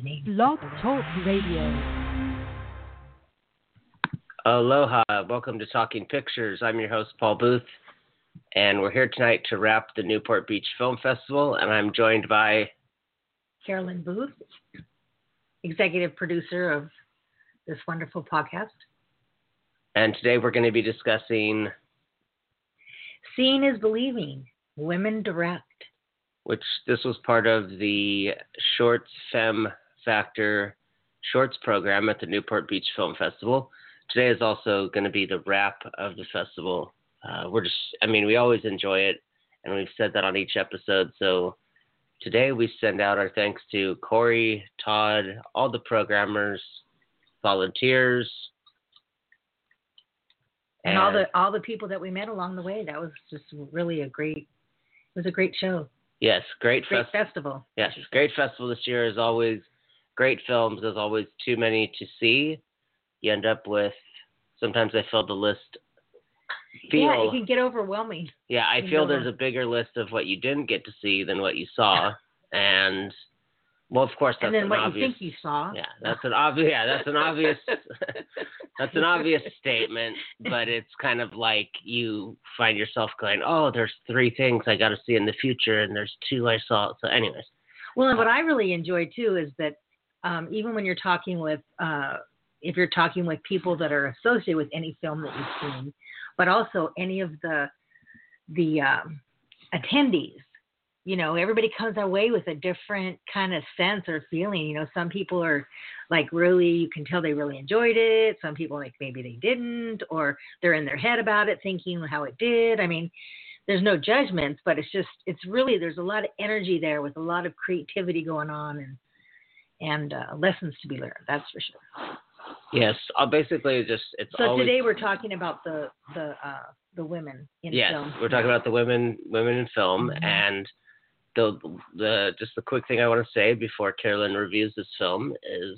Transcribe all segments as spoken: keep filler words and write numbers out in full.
name. Blog Talk Radio. Aloha. Welcome to Talking Pictures. I'm your host, Paul Booth, and we're here tonight to wrap the Newport Beach Film Festival, and I'm joined by Carolyn Booth, executive producer of this wonderful podcast. And today we're going to be discussing Seeing is Believing, Women Direct. Which this was part of the Shorts Femme Factor Shorts program at the Newport Beach Film Festival. Today is also going to be the wrap of the festival. Uh, we're just, I mean, we always enjoy it, and we've said that on each episode. So today we send out our thanks to Corey, Todd, all the programmers, volunteers, and, and all the all the people that we met along the way. That was just really a great, it was a great show. Yes, great, great fest- festival. Yes, great festival this year. As always, great films. There's always too many to see. You end up with, sometimes I feel the list. Feel, yeah, it can get overwhelming. Yeah, I feel there's a bigger list of what you didn't get to see than what you saw. And, well, of course, that's and then an what obvious, you think you saw. Yeah, that's an obvious, yeah, that's an obvious, that's an obvious statement, but it's kind of like you find yourself going, oh, there's three things I got to see in the future, and there's two I saw. So anyways. Well, and what I really enjoy, too, is that um, even when you're talking with, uh, if you're talking with people that are associated with any film that you've seen, but also any of the the um, attendees, you know, everybody comes away with a different kind of sense or feeling. You know, some people are like really, you can tell they really enjoyed it. Some people like maybe they didn't, or they're in their head about it thinking how it did. I mean, there's no judgments, but it's just, it's really, there's a lot of energy there with a lot of creativity going on and, and uh, lessons to be learned. That's for sure. Yes, I'll basically just, it's so always... today we're talking about the, the, uh, the women in yes, film. Yes, we're talking about the women, women in film, mm-hmm. and The, the just the quick thing I want to say before Carolyn reviews this film is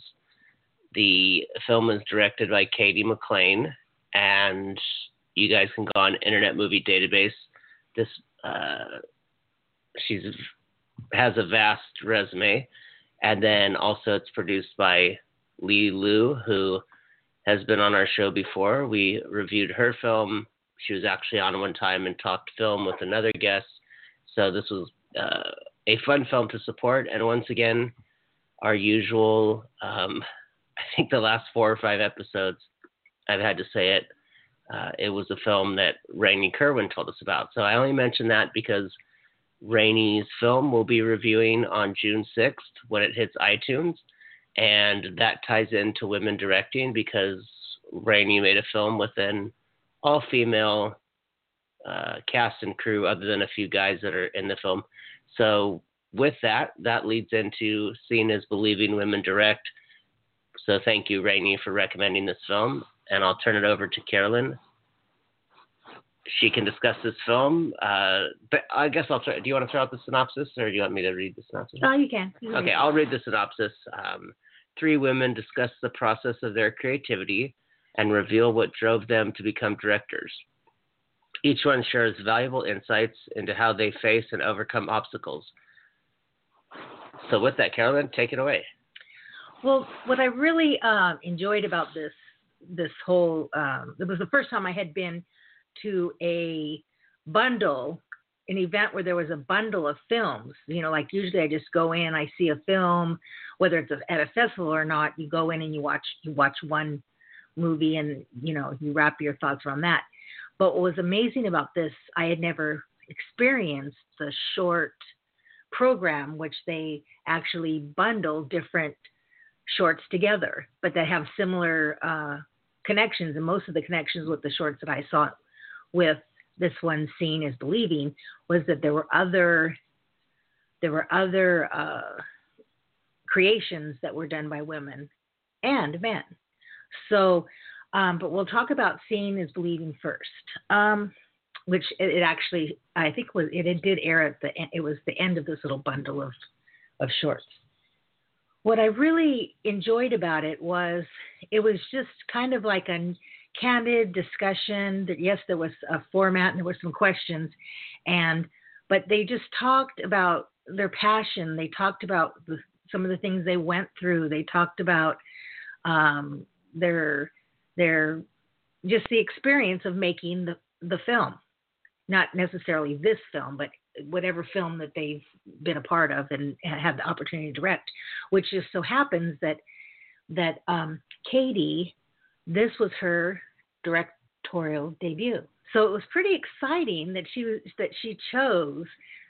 the film is directed by Katie McLean, and you guys can go on Internet Movie Database. This uh, she's has a vast resume, and then also it's produced by Lee Liu, who has been on our show before. We reviewed her film. She was actually on one time and talked film with another guest. So this was Uh, a fun film to support, and once again, our usual, um, I think the last four or five episodes, I've had to say it, uh, it was a film that Rainey Kerwin told us about. So I only mention that because Rainey's film will be reviewing on June sixth when it hits iTunes, and that ties into women directing because Rainey made a film with an all-female Uh, cast and crew other than a few guys that are in the film. So with that, that leads into Seeing is Believing, Women Direct. So thank you, Rainey, for recommending this film. And I'll turn it over to Carolyn. She can discuss this film. Uh, but I guess I'll try. Do you want to throw out the synopsis, or do you want me to read the synopsis? Oh, you can. You can okay, I'll read the synopsis. Um, three women discuss the process of their creativity and reveal what drove them to become directors. Each one shares valuable insights into how they face and overcome obstacles. So with that, Carolyn, take it away. Well, what I really um, enjoyed about this this whole, um, it was the first time I had been to a bundle, an event where there was a bundle of films. You know, like usually I just go in, I see a film, whether it's at a festival or not, you go in and you watch you watch one movie and, you know, you wrap your thoughts around that. But what was amazing about this, I had never experienced the short program, which they actually bundle different shorts together, but that have similar uh, connections. And most of the connections with the shorts that I saw with this one, Seeing is Believing, was that there were other there were other uh, creations that were done by women and men. So. Um, but we'll talk about Seeing is Believing first, um, which it, it actually, I think was it, it did air at the end. It was the end of this little bundle of, of shorts. What I really enjoyed about it was it was just kind of like a candid discussion. That yes, there was a format and there were some questions, and but they just talked about their passion. They talked about the, some of the things they went through. They talked about um, their their just the experience of making the, the film, not necessarily this film, but whatever film that they've been a part of and had the opportunity to direct, which just so happens that that um, Katie, this was her directorial debut. So it was pretty exciting that she was, that she chose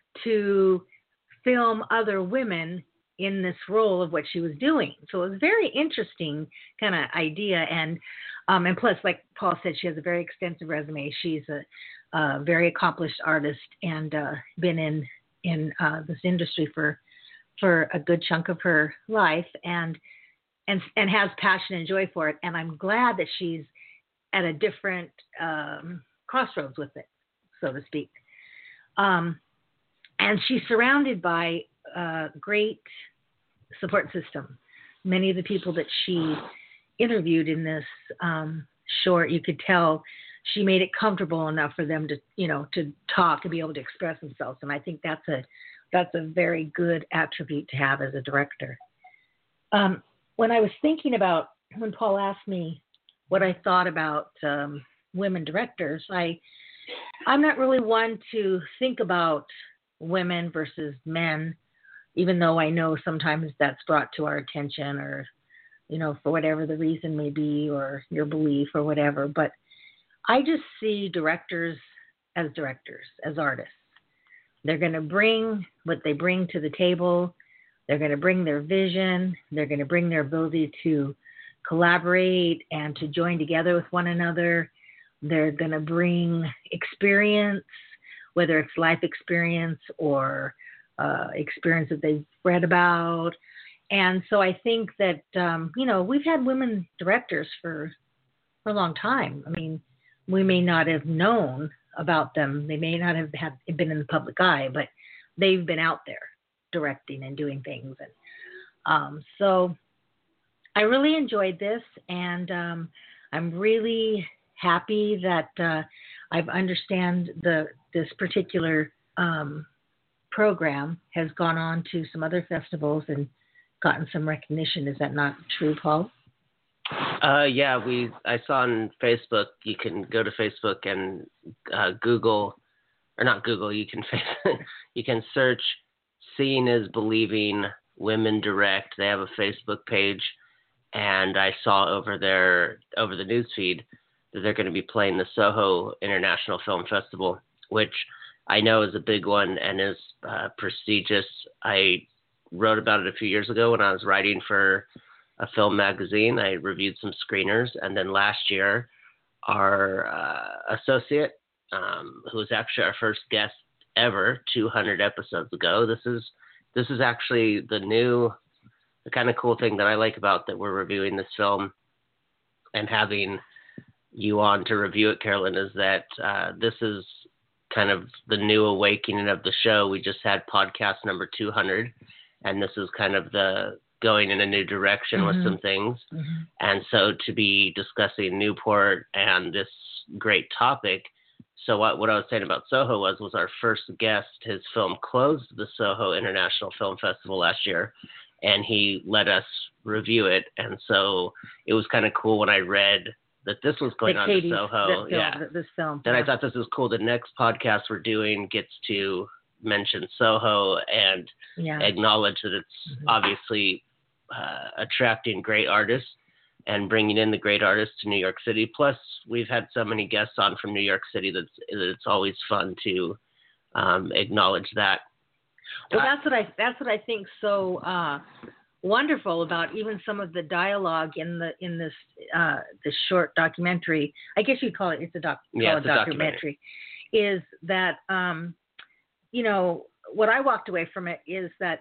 to film other women in this role of what she was doing. So it was a very interesting kind of idea. And um, and plus, like Paul said, she has a very extensive resume. She's a, a very accomplished artist and uh, been in in uh, this industry for for a good chunk of her life, and and and has passion and joy for it. And I'm glad that she's at a different um, crossroads with it, so to speak. Um, and she's surrounded by a great support system. Many of the people that she interviewed in this um, short, you could tell she made it comfortable enough for them to, you know, to talk and be able to express themselves. And I think that's a that's a very good attribute to have as a director. Um, when I was thinking about, when Paul asked me what I thought about um, women directors, I I'm not really one to think about women versus men, even though I know sometimes that's brought to our attention, or, you know, for whatever the reason may be, or your belief or whatever. But I just see directors as directors, as artists. They're going to bring what they bring to the table. They're going to bring their vision. They're going to bring their ability to collaborate and to join together with one another. They're going to bring experience, whether it's life experience or uh, experience that they've read about. And so I think that, um, you know, we've had women directors for, for a long time. I mean, we may not have known about them. They may not have had, been in the public eye, but they've been out there directing and doing things. And um, so I really enjoyed this, and um, I'm really happy that uh, I've understand the this particular um, program has gone on to some other festivals and gotten some recognition. Is that not true, Paul? Uh, yeah, we. I saw on Facebook. You can go to Facebook and uh, Google, or not Google. You can you can search "Seeing is Believing Women Direct." They have a Facebook page, and I saw over there over the newsfeed that they're going to be playing the Soho International Film Festival, which I know is a big one and is uh, prestigious. I wrote about it a few years ago when I was writing for a film magazine. I reviewed some screeners, and then last year, our uh, associate, um, who was actually our first guest ever, two hundred episodes ago. This is this is actually the new, the kind of cool thing that I like about that we're reviewing this film and having you on to review it, Carolyn, is that uh, this is kind of the new awakening of the show. We just had podcast number two hundred, and this is kind of the going in a new direction mm-hmm. with some things. Mm-hmm. And so to be discussing Newport and this great topic. So what, what I was saying about Soho was, was our first guest, his film closed the Soho International Film Festival last year, and he let us review it. And so it was kind of cool when I read that this was going like on Katie's, to Soho. Film, yeah. This film. Then yeah. I thought this was cool. The next podcast we're doing gets to mention Soho and yeah. acknowledge that it's mm-hmm. obviously uh, attracting great artists and bringing in the great artists to New York City. Plus, we've had so many guests on from New York City that it's, that it's always fun to um, acknowledge that. Well, that's what I that's what I think so uh, wonderful about even some of the dialogue in the in this uh, this short documentary. I guess you'd call it it's a doc yeah, call it's it a documentary. documentary. Is that um, you know what I walked away from it is that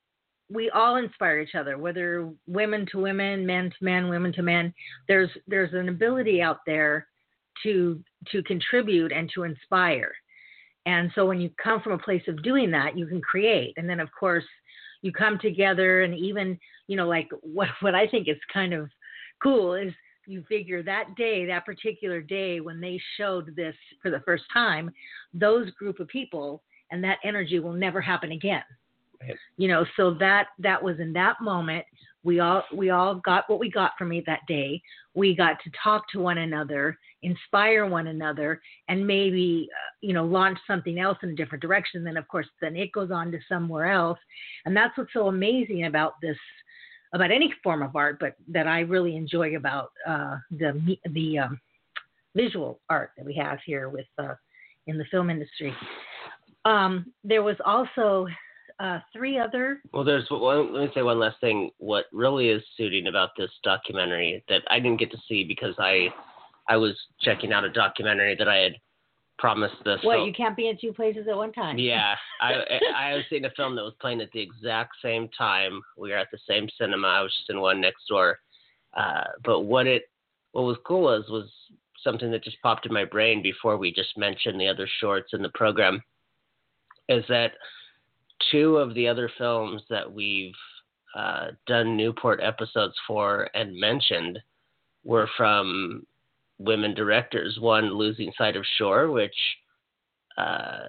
we all inspire each other, whether women to women, men to men, women to men. There's there's an ability out there to to contribute and to inspire. And so when you come from a place of doing that, you can create. And then, of course, you come together and even, you know, like what, what I think is kind of cool is you figure that day, that particular day when they showed this for the first time, those group of people and that energy will never happen again. Right. You know, so that that was in that moment. We all we all got what we got from it that day. We got to talk to one another, inspire one another, and maybe uh, you know launch something else in a different direction. Then of course, then it goes on to somewhere else, and that's what's so amazing about this, about any form of art, but that I really enjoy about uh, the the um, visual art that we have here with uh, in the film industry. Um, there was also uh, three other. Well, there's one. Let me say one last thing. What really is suiting about this documentary that I didn't get to see because I, I was checking out a documentary that I had promised this. What, film. you can't be in two places at one time? Yeah, I I was seeing a film that was playing at the exact same time. We were at the same cinema. I was just in one next door. Uh, but what it what was cool was was something that just popped in my brain before we just mentioned the other shorts in the program. Is that two of the other films that we've uh, done Newport episodes for and mentioned were from women directors. One, Losing Sight of Shore, which uh,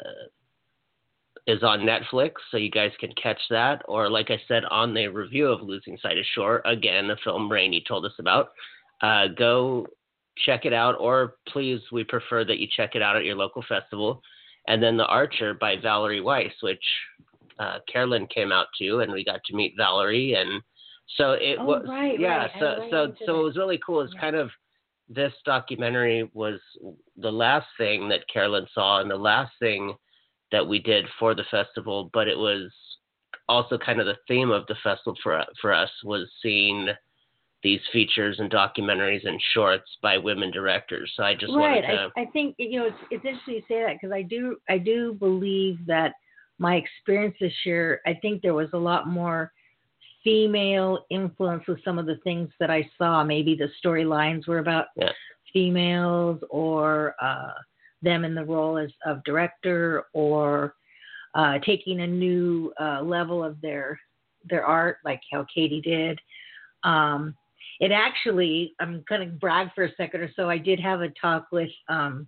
is on Netflix, so you guys can catch that. Or like I said on the review of Losing Sight of Shore, again, a film Rainey told us about, uh, go check it out, or please, we prefer that you check it out at your local festival. And then The Archer by Valerie Weiss, which uh, Carolyn came out to, and we got to meet Valerie. And so it oh, was, right, yeah, right. so I so into so that. it was really cool. It's Yeah. kind of, this documentary was the last thing that Carolyn saw and the last thing that we did for the festival, but it was also kind of the theme of the festival for for us was seeing these features and documentaries and shorts by women directors. So I just right. wanted to... I, I think you know it's it's interesting you say that because I do I do believe that my experience this year, I think there was a lot more female influence with some of the things that I saw. Maybe the storylines were about yeah. females, or uh, them in the role as of director, or uh, taking a new uh, level of their their art, like how Katie did. Um, it actually, I'm going to brag for a second or so. I did have a talk with um,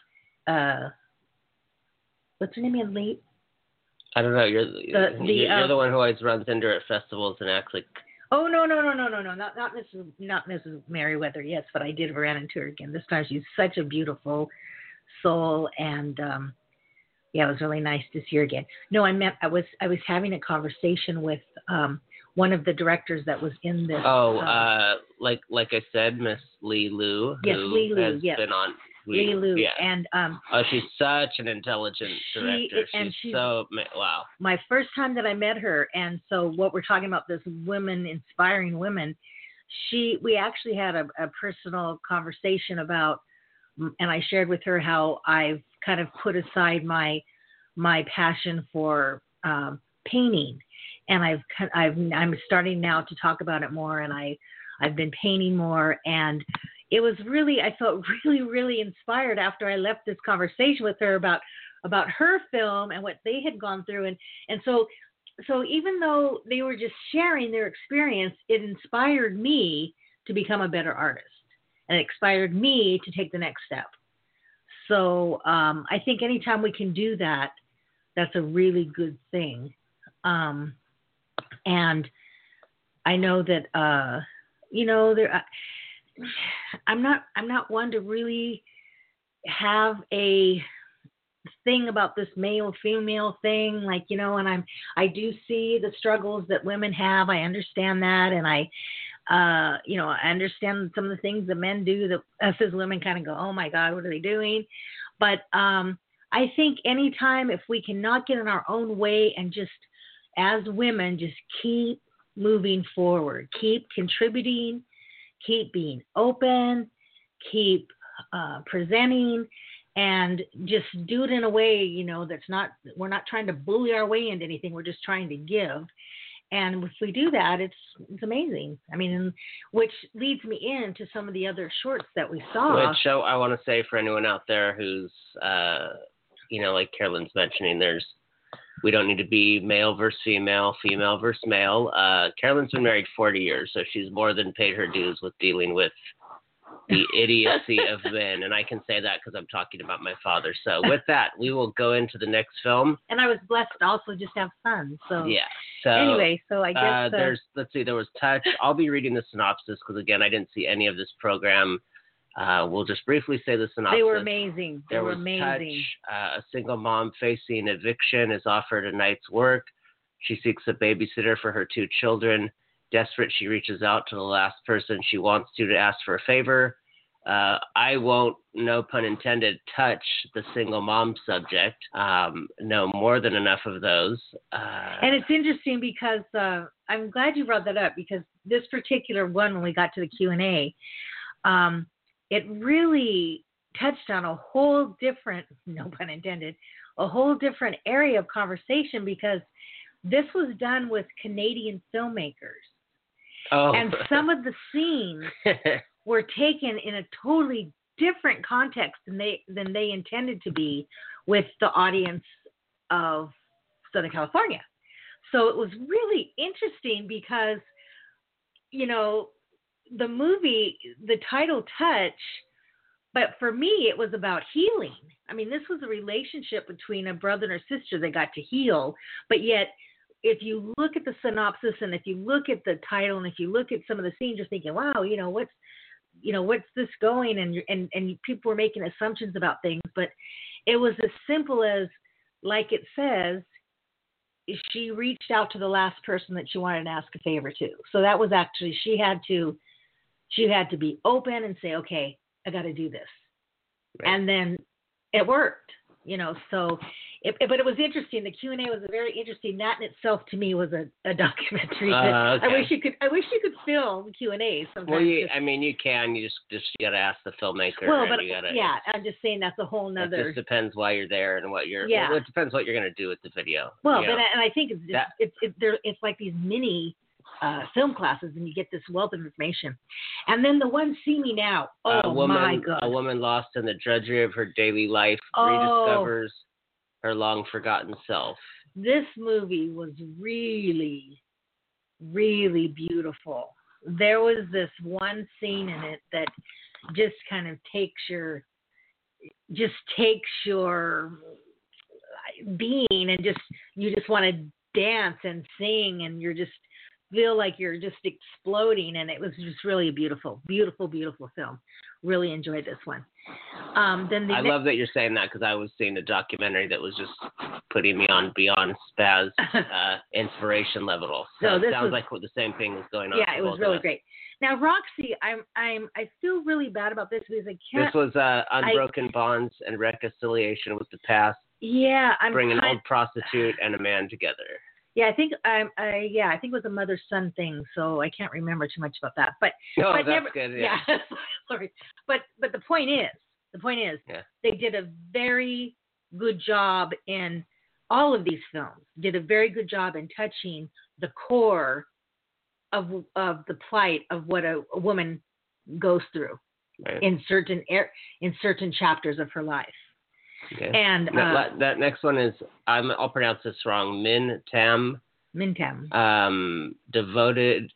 uh, what's her name again? Lee? I don't know. You're the, The- the, you're, uh, you're the one who always runs into her at festivals and acts like... Oh no no no no no no not not Missus not Missus Merriweather, yes, but I did run into her again this time. She's such a beautiful soul, and um, yeah, it was really nice to see her again. No, I meant I was I was having a conversation with um, one of the directors that was in this. Oh, uh, uh, like like I said, Miss Lee Lu, Yes, who Lee Lu, has yes. been on. Lee Lu, Yeah. and um, Oh, she's such an intelligent She- director. and she's, she's- so ma- wow. my first time that I met her, and so what we're talking about, this women inspiring women, she we actually had a, a personal conversation about, and I shared with her how I've kind of put aside my my passion for um, painting, and I've I've I'm starting now to talk about it more, and I I've been painting more, and it was really, I felt really, really inspired after I left this conversation with her about about her film and what they had gone through. And, and so, so even though they were just sharing their experience, it inspired me to become a better artist, and it inspired me to take the next step. So um, I think anytime we can do that, that's a really good thing. Um, and I know that, uh, you know, there, I'm not I'm not one to really have a thing about this male female thing, like, you know, and I'm I do see the struggles that women have. I understand that, and I uh you know, I understand some of the things that men do that us as women kind of go, oh my God, what are they doing? But um I think anytime if we cannot get in our own way and just as women just keep moving forward, keep contributing, keep being open, keep uh, presenting, and just do it in a way, you know, that's not, we're not trying to bully our way into anything. We're just trying to give. And if we do that, it's it's amazing. I mean, which leads me into some of the other shorts that we saw. Which show I want to say for anyone out there who's, uh, you know, like Carolyn's mentioning, there's, we don't need to be male versus female, female versus male. Uh, Carolyn's been married forty years, so she's more than paid her dues with dealing with the idiocy of men. And I can say that because I'm talking about my father. So with that, we will go into the next film. And I was blessed to also just have sons. So yeah. So anyway, so I guess uh, uh, there's let's see, there was Touch. I'll be reading the synopsis because again, I didn't see any of this program. Uh, we'll just briefly say the synopsis. They were amazing. They there were was amazing. Touch. Uh, a single mom facing eviction is offered a night's work. She seeks a babysitter for her two children. Desperate, she reaches out to the last person she wants to to ask for a favor. Uh, I won't, no pun intended, touch the single mom subject. Um, no more than enough of those. Uh, and it's interesting because uh, I'm glad you brought that up because this particular one, when we got to the Q and A, um, it really touched on a whole different, no pun intended, a whole different area of conversation because this was done with Canadian filmmakers. oh. And some of the scenes were taken in a totally different context than they than they intended to be with the audience of Southern California. So it was really interesting because, you know, the movie, the title Touch, but for me it was about healing. I mean, this was a relationship between a brother and a sister that got to heal, but yet if you look at the synopsis and if you look at the title and if you look at some of the scenes, you're thinking, wow, you know, what's, you know, what's this going? And, and, and people were making assumptions about things, but it was as simple as, like it says, she reached out to the last person that she wanted to ask a favor to. So that was actually, she had to, she had to be open and say, okay, I got to do this. Right. And then it worked, you know, so It, but it was interesting. The Q and A was very interesting. That in itself, to me, was a, a documentary. Uh, okay. I wish you could. I wish you could film Q and A's sometimes. Well, you, I mean, you can. You just just you gotta ask the filmmaker. Well, but you gotta, yeah, I'm just saying that's a whole nother. It just depends why you're there and what you're. Yeah. Well, it depends what you're gonna do with the video. Well, you but know? and I think it's just, that, it's it's there. It's like these mini uh, film classes, and you get this wealth of information. And then the one See Me Now. Oh a woman, my God! A woman lost in the drudgery of her daily life oh. rediscovers her long forgotten self. This movie was really, really beautiful. There was this one scene in it that just kind of takes your, just takes your being and just, you just want to dance and sing and you're just feel like you're just exploding. And it was just really a beautiful, beautiful, beautiful film. Really enjoyed this one. Um, then the I ne- love that you're saying that because I was seeing a documentary that was just putting me on beyond spaz uh, inspiration level. So, so it this sounds was, like the same thing was going on. Yeah, it was really great. Now, Roxy, I'm, I'm, I feel really bad about this because I can't. This was uh, Unbroken I, Bonds and Reconciliation with the Past. Yeah, I'm bring an kind, old prostitute and a man together. Yeah, I think um, I yeah, I think it was a mother-son thing, so I can't remember too much about that. But no, but that's never, good. Yeah. yeah. Sorry, but but the point is, the point is, yeah. they did a very good job in all of these films. Did a very good job in touching the core of of the plight of what a, a woman goes through right. in certain er, in certain chapters of her life. Okay. And that, uh, that next one is I'm, I'll pronounce this wrong. Min Tam. Min Tam. Um, devoted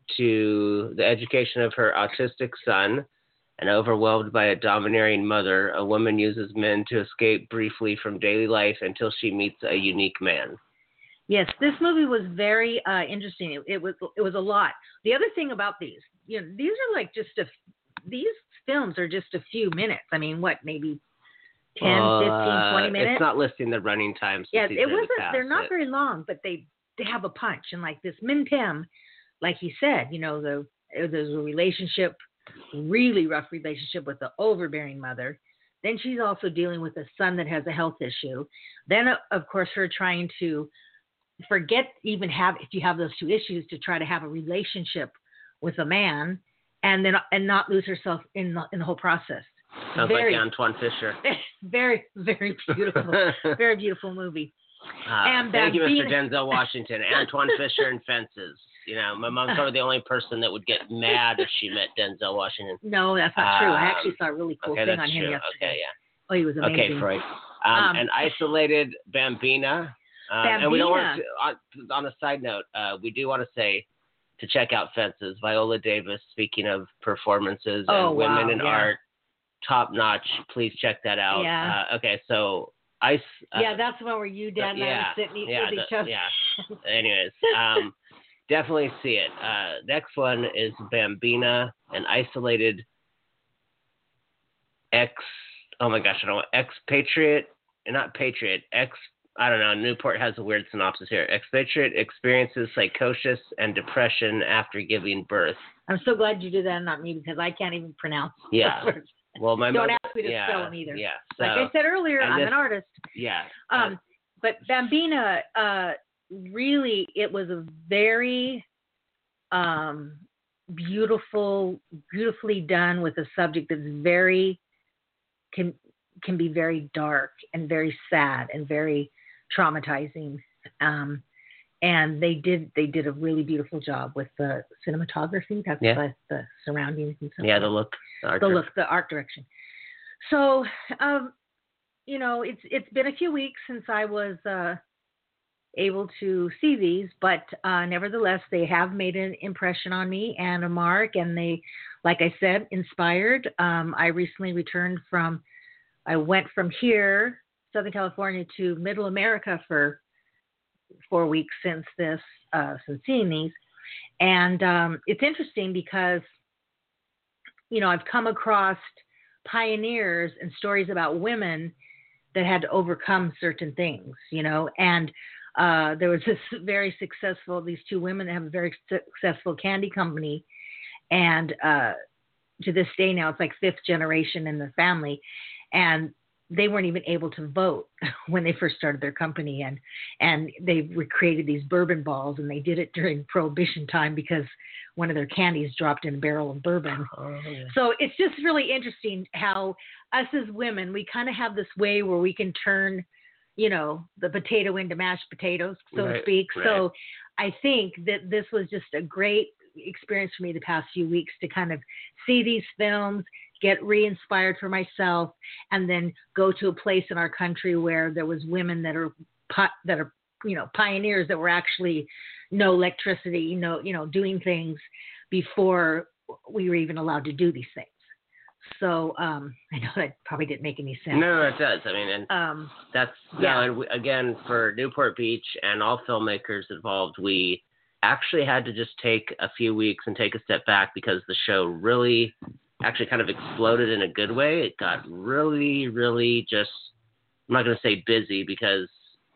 to the education of her autistic son, and overwhelmed by a domineering mother, a woman uses men to escape briefly from daily life until she meets a unique man. Yes, this movie was very uh, interesting. It, it was it was a lot. The other thing about these, you know, these are like just a these films are just a few minutes. I mean, what maybe. ten, fifteen, twenty minutes. It's not listing the running times. Yeah, it wasn't. The past, they're not but... very long, but they they have a punch. And like this Min Tam, like he said, you know, the there's a relationship, really rough relationship with the overbearing mother. Then she's also dealing with a son that has a health issue. Then of course her trying to forget even have if you have those two issues to try to have a relationship with a man, and then and not lose herself in the in the whole process. Sounds very, like Antoine Fisher. Very, very beautiful. Very beautiful movie. Uh, and thank uh, you, Mister being... Denzel Washington. Antoine Fisher and Fences. You know, my mom's probably the only person that would get mad if she met Denzel Washington. No, that's not um, true. I actually saw a really cool okay, thing on him true. yesterday. Okay, yeah. Oh, he was amazing. Okay, Freud. Um, um, and Isolated Bambina. Uh, Bambina. And we don't want to, on, on a side note, uh, we do want to say to check out Fences. Viola Davis, speaking of performances Oh, and women wow, in yeah. art, top notch. Please check that out. Yeah. Uh, okay, so Ice. Uh, Yeah, that's the one where you, Dad, and I yeah, were sitting yeah, with the- each other. yeah. Anyways, um, definitely see it. Uh, next one is Bambina, an isolated ex. Oh my gosh, I don't know. Expatriate, not patriot. Ex. I don't know. Newport has a weird synopsis here. Expatriate experiences psychosis and depression after giving birth. I'm so glad you did that and not me because I can't even pronounce Yeah. those words. Well, my Don't mother, ask me to yeah, spell them either. Yeah. So, Like I said earlier, and I'm this- an artist. Yeah. Um, but Bambina, uh, really, it was a very um, beautiful, beautifully done with a subject that's very can can be very dark and very sad and very traumatizing. Um, and they did they did a really beautiful job with the cinematography. That's Yeah. the, the surroundings and stuff. yeah, the look. The, art the dir- look, the art direction. So, um, you know, it's it's been a few weeks since I was uh, able to see these, but uh, nevertheless, they have made an impression on me and a mark, and they, like I said, inspired. Um, I recently returned from, I went from here, Southern California, to Middle America for four weeks since this, uh, since seeing these, and um, it's interesting because, you know, I've come across pioneers and stories about women that had to overcome certain things, you know, and uh, there was this very successful, these two women that have a very successful candy company, and uh, to this day now it's like fifth generation in the family, and they weren't even able to vote when they first started their company, and and they recreated these bourbon balls, and they did it during Prohibition time because one of their candies dropped in a barrel of bourbon. Oh, yeah. So it's just really interesting how us as women, we kind of have this way where we can turn, you know, the potato into mashed potatoes, so Right, to speak. right. So I think that this was just a great experience for me the past few weeks to kind of see these films, get re-inspired for myself, and then go to a place in our country where there was women that are that are you know pioneers that were actually no electricity, you know, you know, doing things before we were even allowed to do these things. So um, I know that probably didn't make any sense. No, no, it does. I mean, and Um, that's yeah. no, and we, again for Newport Beach and all filmmakers involved, we actually had to just take a few weeks and take a step back because the show really actually kind of exploded in a good way. It got really, really just, I'm not going to say busy because,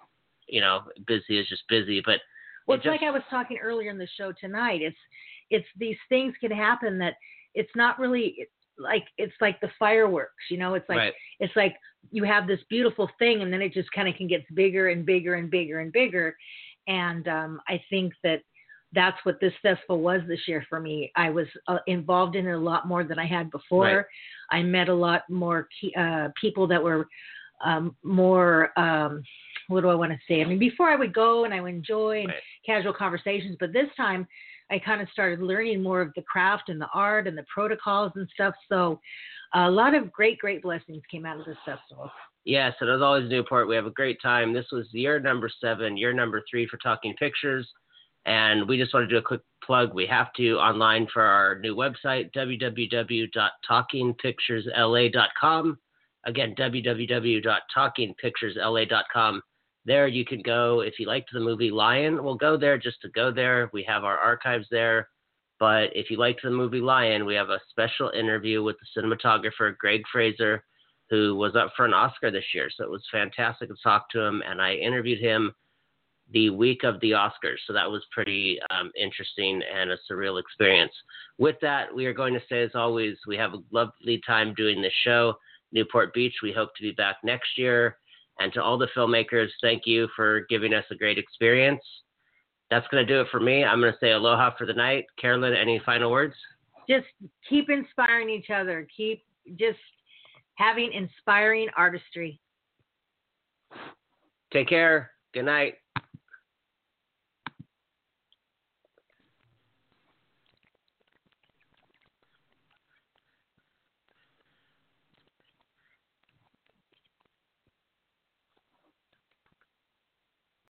you know, busy is just busy, but well, it it's just, like I was talking earlier in the show tonight. It's it's these things can happen that it's not really like it's like the fireworks, you know. It's like right. it's like you have this beautiful thing, and then it just kind of can get bigger and bigger and bigger and bigger. And um, I think that that's what this festival was this year for me. I was uh, involved in it a lot more than I had before. Right. I met a lot more key, uh, people that were um, more, um, what do I want to say? I mean, before I would go and I would enjoy and Right. casual conversations, but this time I kind of started learning more of the craft and the art and the protocols and stuff. So a lot of great, great blessings came out of this festival. Yes, and as always, Newport, we have a great time. This was year number seven, year number three for Talking Pictures. And we just want to do a quick plug. We have to online for our new website, w w w dot talking pictures l a dot com. Again, w w w dot talking pictures l a dot com. There you can go. If you liked the movie Lion, we'll go there just to go there. We have our archives there. But if you liked the movie Lion, we have a special interview with the cinematographer, Greg Fraser, who was up for an Oscar this year. So it was fantastic to talk to him. And I interviewed him the week of the Oscars. So that was pretty um, interesting and a surreal experience. With that, we are going to say, as always, we have a lovely time doing this show. Newport Beach, we hope to be back next year. And to all the filmmakers, thank you for giving us a great experience. That's going to do it for me. I'm going to say aloha for the night. Carolyn, any final words? Just keep inspiring each other. Keep just having inspiring artistry. Take care. Good night.